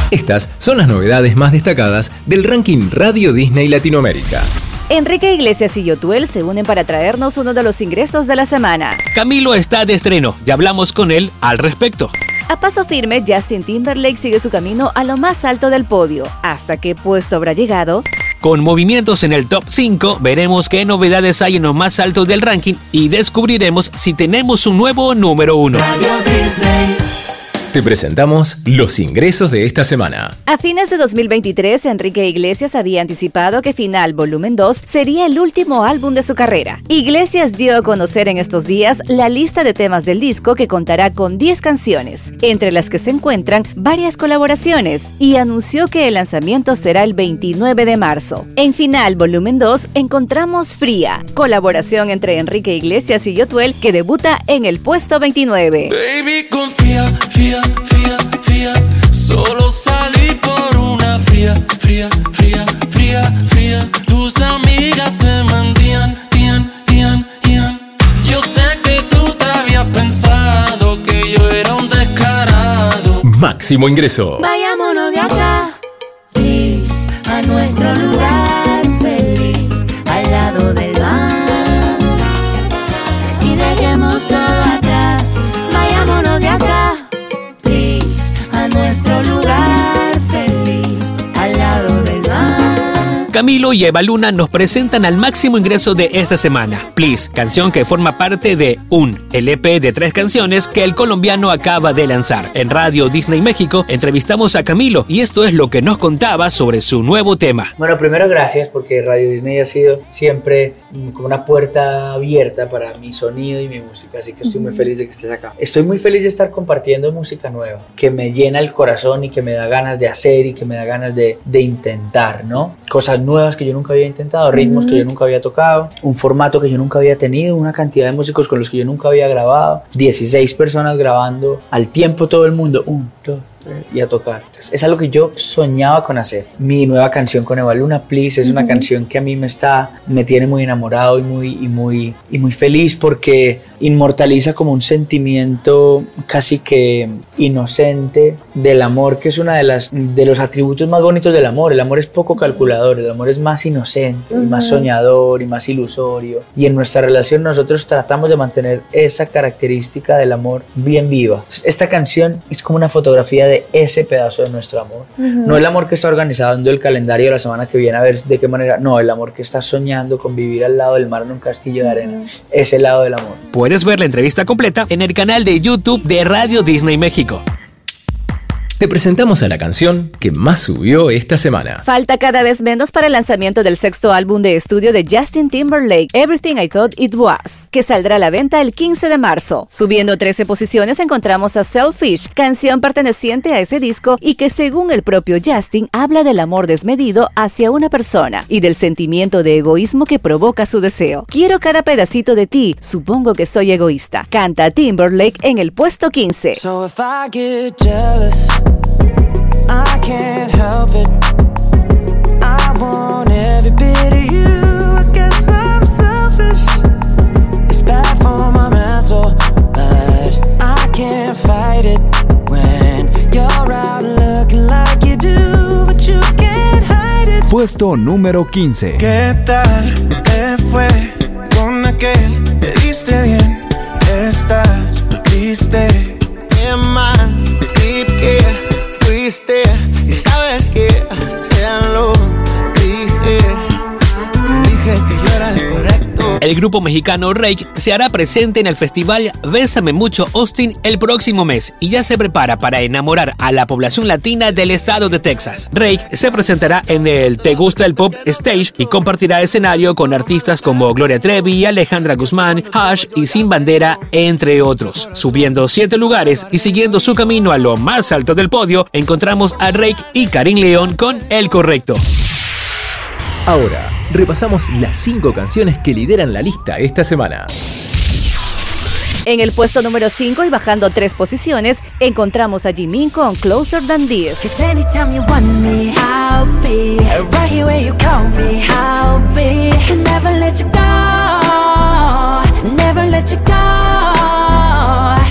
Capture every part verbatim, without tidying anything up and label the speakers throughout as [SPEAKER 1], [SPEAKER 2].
[SPEAKER 1] Estas son las novedades más destacadas del ranking Radio Disney Latinoamérica.
[SPEAKER 2] Enrique Iglesias y Yotuel se unen para traernos uno de los ingresos de la semana.
[SPEAKER 3] Camilo está de estreno, ya hablamos con él al respecto.
[SPEAKER 2] A paso firme, Justin Timberlake sigue su camino a lo más alto del podio. ¿Hasta qué puesto habrá llegado?
[SPEAKER 3] Con movimientos en el top cinco, veremos qué novedades hay en lo más alto del ranking y descubriremos si tenemos un nuevo número uno. Radio Disney.
[SPEAKER 1] Te presentamos los ingresos de esta semana.
[SPEAKER 2] A fines de dos mil veintitrés, Enrique Iglesias había anticipado que Final Volumen dos sería el último álbum de su carrera. Iglesias dio a conocer en estos días la lista de temas del disco, que contará con diez canciones, entre las que se encuentran varias colaboraciones, y anunció que el lanzamiento será el veintinueve de marzo. En Final Volumen dos encontramos Fría, colaboración entre Enrique Iglesias y Yotuel, que debuta en el puesto veintinueve.
[SPEAKER 4] Baby, confía, fía. Fría, fría, solo salí por una fría, fría, fría, fría, fría. Tus amigas te mentían, tían, tían, tían. Yo sé que tú te habías pensado que yo era un descarado.
[SPEAKER 1] Máximo ingreso.
[SPEAKER 5] Vayámonos de acá, please, a nuestro lugar feliz, al lado del mar, y dejemos todo atrás. Vayámonos de acá, nuestro lugar feliz, al lado del mar.
[SPEAKER 3] Camilo y Eva Luna nos presentan al máximo ingreso de esta semana, Please, canción que forma parte de Un, el E P de tres canciones que el colombiano acaba de lanzar. En Radio Disney México entrevistamos a Camilo y esto es lo que nos contaba sobre su nuevo tema.
[SPEAKER 6] Bueno, primero gracias, porque Radio Disney ha sido siempre como una puerta abierta para mi sonido y mi música, así que estoy muy feliz de que estés acá. Estoy muy feliz de estar compartiendo música nueva, que me llena el corazón y que me da ganas de hacer y que me da ganas de, de intentar, ¿no? Cosas nuevas que yo nunca había intentado, ritmos que yo nunca había tocado, un formato que yo nunca había tenido, una cantidad de músicos con los que yo nunca había grabado, dieciséis personas grabando al tiempo, todo el mundo, un, dos, y a tocar. Entonces, es algo que yo soñaba con hacer. Mi nueva canción con Eva Luna, Please, es uh-huh. una canción que a mí me está, me tiene muy enamorado y muy, y muy, y muy feliz, porque inmortaliza como un sentimiento casi que inocente del amor, que es una de las de los atributos más bonitos del amor. El amor es poco calculador, el amor es más inocente, uh-huh. y más soñador y más ilusorio. Y en nuestra relación nosotros tratamos de mantener esa característica del amor bien viva. Entonces, esta canción es como una fotografía de ese pedazo de nuestro amor. Uh-huh. No el amor que está organizando el calendario de la semana que viene a ver de qué manera, no, el amor que está soñando con vivir al lado del mar en un castillo de arena. Uh-huh. Ese lado del amor.
[SPEAKER 3] Puedes ver la entrevista completa en el canal de YouTube de Radio Disney México.
[SPEAKER 1] Te presentamos a la canción que más subió esta semana.
[SPEAKER 2] Falta cada vez menos para el lanzamiento del sexto álbum de estudio de Justin Timberlake, Everything I Thought It Was, que saldrá a la venta el quince de marzo. Subiendo trece posiciones encontramos a Selfish, canción perteneciente a ese disco y que, según el propio Justin, habla del amor desmedido hacia una persona y del sentimiento de egoísmo que provoca su deseo. Quiero cada pedacito de ti, supongo que soy egoísta. Canta Timberlake en el puesto quince.
[SPEAKER 4] So if I get jealous, I can't help it. I want every bit of you. I guess I'm selfish. It's bad for my mental, but I can't fight it when you're out looking like you do, but you can't hide it.
[SPEAKER 7] Puesto número quince.
[SPEAKER 4] ¿Qué tal te fue con aquel? ¿Te diste bien? ¿Estás triste? ¿Qué mal? ¿Y qué? Fuiste y sabes que te lo dije, te dije que yo era el correcto.
[SPEAKER 3] El grupo mexicano Rake se hará presente en el festival Bésame Mucho Austin el próximo mes y ya se prepara para enamorar a la población latina del estado de Texas. Rake se presentará en el Te Gusta el Pop Stage y compartirá escenario con artistas como Gloria Trevi, Alejandra Guzmán, Hash y Sin Bandera, entre otros. Subiendo siete lugares y siguiendo su camino a lo más alto del podio, encontramos a Rake y Karim León con El Correcto.
[SPEAKER 1] Ahora, repasamos las cinco canciones que lideran la lista esta semana.
[SPEAKER 2] En el puesto número cinco y bajando tres posiciones, encontramos a Jimin con Closer Than This.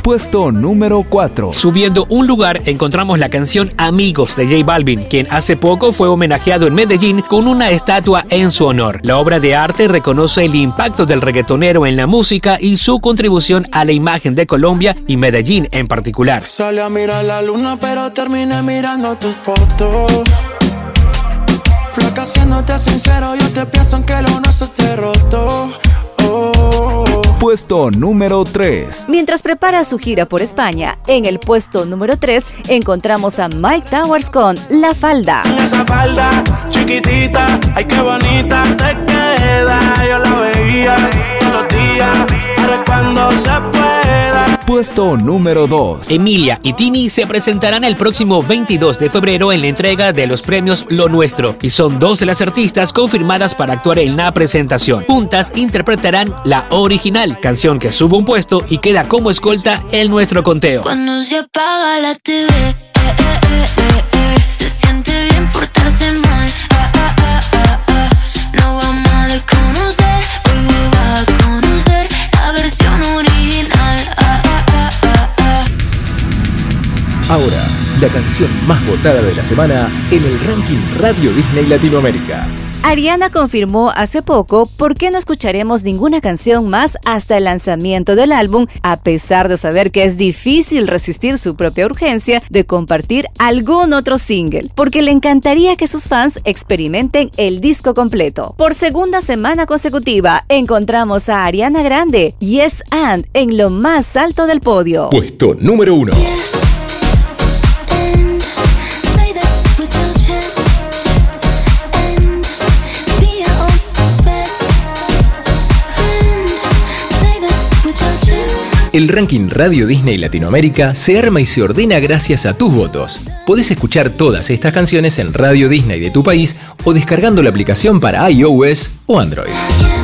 [SPEAKER 7] Puesto número cuatro.
[SPEAKER 3] Subiendo un lugar encontramos la canción Amigos de J Balvin, quien hace poco fue homenajeado en Medellín con una estatua en su honor. La obra de arte reconoce el impacto del reggaetonero en la música y su contribución a la imagen de Colombia y Medellín en particular.
[SPEAKER 8] Salí a mirar la luna pero terminé mirando tus fotos. Flaca, siéndote sincero, yo te pienso en que lo nuestro esté roto. Oh.
[SPEAKER 7] Puesto número tres.
[SPEAKER 2] Mientras prepara su gira por España, en el puesto número tres encontramos a Mike Towers con La Falda.
[SPEAKER 8] Esa falda chiquitita, ay qué bonita te queda. Yo la veía todos los días, ahora cuando se pueda.
[SPEAKER 7] Puesto número dos.
[SPEAKER 3] Emilia y Tini se presentarán el próximo veintidós de febrero en la entrega de los premios Lo Nuestro y son dos de las artistas confirmadas para actuar en la presentación. Juntas interpretarán La Original, canción que sube un puesto y queda como escolta en nuestro conteo.
[SPEAKER 5] Cuando se apaga la T V, eh, eh, eh, eh, eh, se siente bien portarse mal. Ah, ah, ah, ah, ah. No vamos a desconocer, hoy me va a conocer la versión original. Ah, ah, ah, ah, ah.
[SPEAKER 1] Ahora, la canción más votada de la semana en el ranking Radio Disney Latinoamérica.
[SPEAKER 2] Ariana confirmó hace poco por qué no escucharemos ninguna canción más hasta el lanzamiento del álbum, a pesar de saber que es difícil resistir su propia urgencia de compartir algún otro single, porque le encantaría que sus fans experimenten el disco completo. Por segunda semana consecutiva, encontramos a Ariana Grande, Yes and, en lo más alto del podio.
[SPEAKER 1] Puesto número uno. El ranking Radio Disney Latinoamérica se arma y se ordena gracias a tus votos. Podés escuchar todas estas canciones en Radio Disney de tu país o descargando la aplicación para iOS o Android.